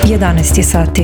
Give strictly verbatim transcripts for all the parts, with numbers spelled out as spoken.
jedanaest je sati.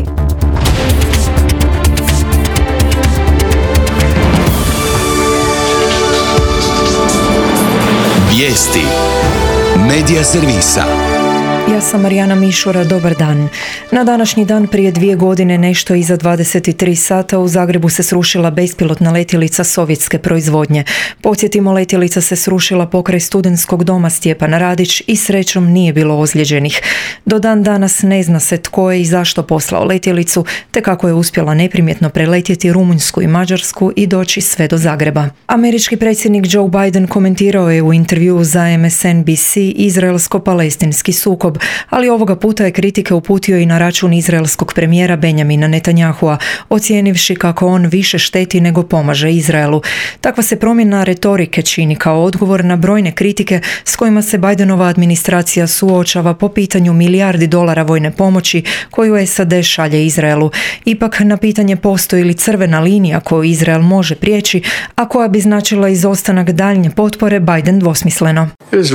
Vijesti Medija servisa. Ja sam Marijana Mišura, dobar dan. Na današnji dan prije dvije godine, nešto iza dvadeset tri sata, u Zagrebu se srušila bespilotna letjelica sovjetske proizvodnje. Podsjetimo, letjelica se srušila pokraj studentskog doma Stjepan Radić i srećom nije bilo ozlijeđenih. Do dan danas ne zna se tko je i zašto poslao letjelicu, te kako je uspjela neprimjetno preletjeti Rumunjsku i Mađarsku i doći sve do Zagreba. Američki predsjednik Joe Biden komentirao je u intervjuu za M S N B C izraelsko-palestinski sukob, ali ovoga puta je kritike uputio i na račun izraelskog premijera Benjamina Netanjahua, ocijenivši kako on više šteti nego pomaže Izraelu. Takva se promjena retorike čini kao odgovor na brojne kritike s kojima se Bidenova administracija suočava po pitanju milijardi dolara vojne pomoći koju S A D šalje Izraelu. Ipak, na pitanje postoji li crvena linija koju Izrael može prijeći, a koja bi značila izostanak daljnje potpore, Biden dvosmisleno.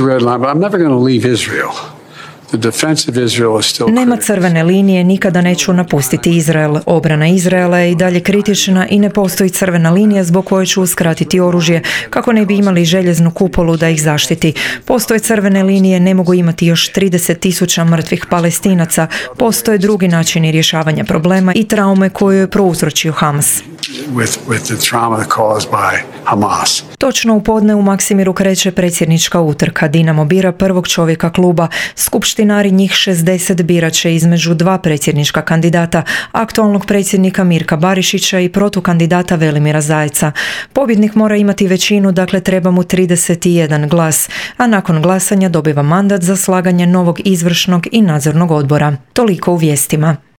Nema crvene linije, nikada neću napustiti Izrael. Obrana Izraela je i dalje kritična i ne postoji crvena linija zbog koje ću uskratiti oružje, kako ne bi imali željeznu kupolu da ih zaštiti. Postoje crvene linije, ne mogu imati još trideset tisuća mrtvih Palestinaca. Postoje drugi načini rješavanja problema i traume koju je prouzročio Hamas. With, with the trauma caused by Hamas. Točno u podne u Maksimiru kreće predsjednička utrka. Dinamo bira prvog čovjeka kluba. Skupštinari, njih šezdeset, birat će između dva predsjednička kandidata, aktualnog predsjednika Mirka Barišića i protukandidata Velimira Zajca. Pobjednik mora imati većinu, dakle treba mu trideset jedan glas, a nakon glasanja dobiva mandat za slaganje novog izvršnog i nadzornog odbora. Toliko u vijestima.